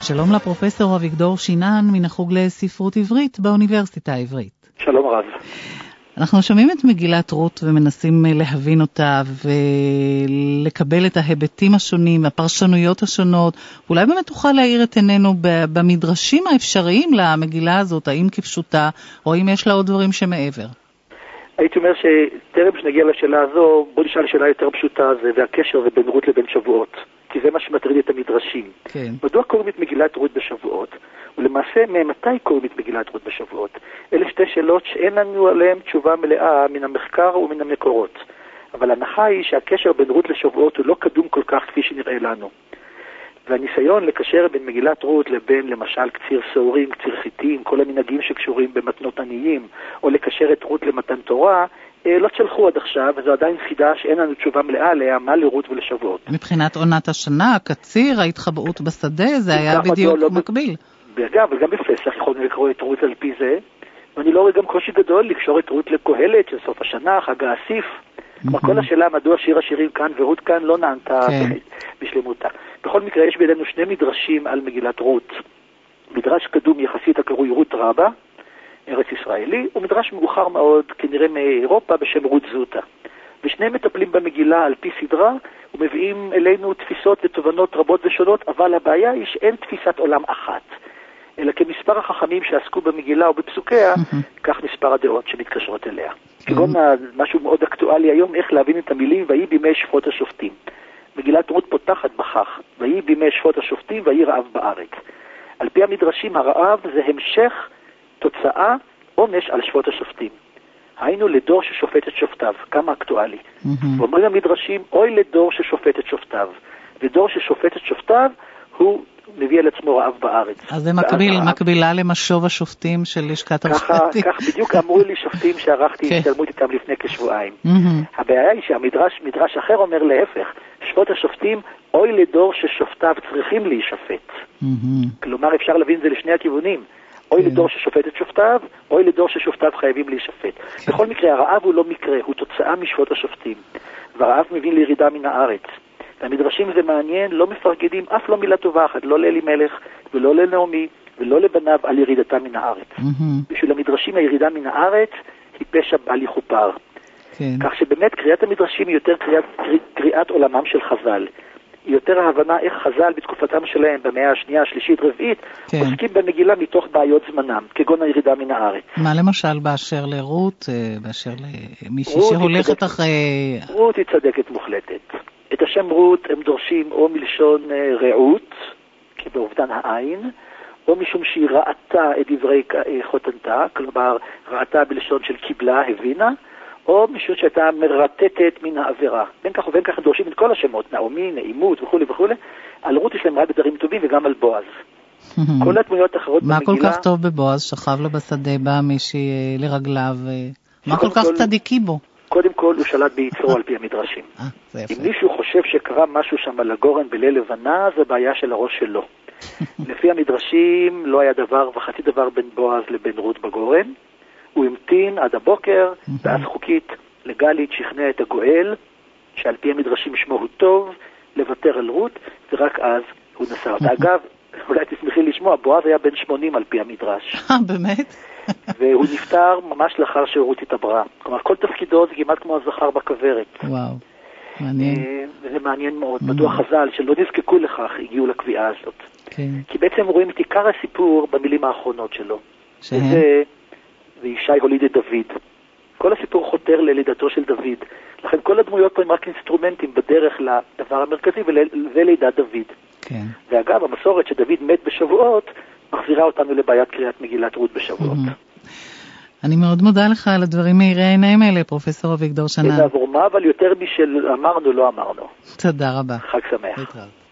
שלום לפרופסור אביגדור שינן מן החוג לספרות עברית באוניברסיטה העברית. שלום רב. אנחנו שומעים את מגילת רות ומנסים להבין אותה ולקבל את ההיבטים השונים, הפרשנויות השונות. אולי באמת תוכל להאיר את עינינו במדרשים האפשריים למגילה הזאת, האם כפשוטה או האם יש לה עוד דברים שמעבר? הייתי אומר שטרם שנגיע לשאלה הזו, בוא נשאל שאלה יותר פשוטה, זה הקשר בין רות לבין שבועות. כי זה מה שמטריד את המדרשים. כן. מדוע קוראים את מגילת רות בשבועות? ולמעשה, ממתי קוראים את מגילת רות בשבועות? אלה שתי שאלות שאין לנו עליהן תשובה מלאה מן המחקר ומן המקורות. אבל ההנחה היא שהקשר בין רות לשבועות הוא לא קדום כל כך כפי שנראה לנו. והניסיון לקשר בין מגילת רות לבין למשל קציר סעורים, קציר חיטים, כל המנהגים שקשורים במתנות עניים, או לקשר את רות למתן תורה, לא צלחו עד עכשיו, וזו עדיין חידה שאין לנו תשובה מלאה עליה, מה לרות ולשבועות. מבחינת עונת השנה, הקציר, ההתחבאות בשדה, זה היה בדיוק מקביל. אגב, וגם בפסח יכולנו לקרוא את רות על פי זה, ואני לא רואה גם קושי גדול לקשור את רות לקהלת של סוף השנה, חג האסיף. כלומר, כל השאלה מדוע שיר השירים כאן ורות כאן לא נענתה בשלמותה. בכל מקרה, יש בינינו שני מדרשים על מגילת רות. מדרש קדום יחסית הקרוי רות רבה, ארץ ישראלי, ומדרש מאוחר מאוד, כנראה מאירופה, בשם רות זוטה. ושניהם מטפלים במגילה על פי סדרה, ומביאים אלינו תפיסות ותובנות רבות ושונות, אבל הבעיה היא שאין תפיסת עולם אחת, אלא כמספר החכמים שעסקו במגילה ובפסוקיה, כך מספר הדעות שמתקשרות אליה. כגון משהו מאוד אקטואלי היום, איך להבין את המילים, ויהי בימי שפוט השופטים. מגילת רות פותחת בכך, ויהי בימי שפוט השופטים, ויהי רעב בארץ. על פי המדרשים, הרעב זה המשך תוצאה עונש על שפוט השופטים. היינו לדור ששופט את שופטיו, כמה אקטואלי. ואומרים המדרשים, אוי לדור ששופט את שופטיו. ודור ששופט את שופטיו, הוא מביא על עצמו רעב בארץ. אז זה מקבילה למשוב השופטים של לשכת עורכי. כך בדיוק אמרו לי שופטים שערכתי השתלמות איתם לפני כשבועיים. הבעיה היא שהמדרש אחר אומר להפך, שפוט השופטים, אוי לדור ששופטיו צריכים להישפט. כלומר, אפשר להבין זה לשני הכיוונים. אוי לדור ששופט את שופטיו, אוי לדור ששופטיו חייבים להישפט. בכל מקרה, הרעב הוא לא מקרה, הוא תוצאה משפוט השופטים. והרעב מבין לירידה מן הארץ. והמדרשים זה מעניין, לא מפרגדים אף לא מילה טובה אחת, לא לאלי מלך ולא לנעמי ולא לבניו על ירידתה מן הארץ. בשביל המדרשים הירידה מן הארץ היא פשע בל יכופר. כך שבאמת קריאת המדרשים היא יותר קריאת עולמם של חז"ל. היא יותר ההבנה איך חז"ל בתקופתם שלהם במאה השנייה, השלישית, רביעית, עוסקים במגילה מתוך בעיות זמנם, כגון הירידה מן הארץ. מה למשל באשר לרות, באשר למישהי שהולכת אחרי... רות היא צדקת מוחלטת. את השם רות הם דורשים או מלשון רעות, כי באובדן העין, או משום שהיא ראתה את דברי חותנתה, כלומר ראתה בלשון של קיבלה, הבינה, או משום שהייתה מרטטת מן העבירה. בין כך ובין כך דורשים את כל השמות, נעמי, נעימות וכו' וכו'. על רות יש להם רק דברים טובים וגם על בועז. כל הדמויות האחרות במגילה... מה כל כך טוב בבועז? שכב לו בשדה, בא מישהי לרגליו, מה כל כך צדיקי בו? קודם כל הוא שלט ביצרו על פי המדרשים. אם מישהו חושב שקרה משהו שם על הגורן בליל לבנה, זה בעיה של הראש שלו. לפי המדרשים לא היה דבר וחצי דבר בין בועז לבין רות בגורן. הוא המתין עד הבוקר, ואז חוקית לגלית שכנע את הגואל, שעל פי המדרשים שמו הוא טוב, לוותר על רות, ורק אז הוא נסע אותה. אגב, אולי תשמחי לשמוע, בועז היה בן 80 על פי המדרש. באמת? והוא נפטר ממש לאחר שרות התעברה. כלומר, כל תפקידו זה כמעט כמו הזכר בכוורת. וואו, מעניין. וזה מעניין מאוד. מדוע חז"ל שלא נזקקו לכך הגיעו לקביעה הזאת. כי בעצם רואים את עיקר הסיפור במילים האחרונות שלו. וזה, וישי הוליד את דוד. כל הסיפור חותר ללידתו של דוד. לכן כל הדמויות פה הם רק אינסטרומנטים בדרך לדבר המרכזי ולידת דוד. ואגב, המסורת שדוד מת בשבועות, מחזירה אותנו לבעיית קריאת מגילת רות בשבועות. אני מאוד מודה לך על הדברים מהירי העיניים האלה, פרופסור אביגדור שנן. זה עבור מה, אבל יותר משאמרנו לא אמרנו. תודה רבה. חג שמח.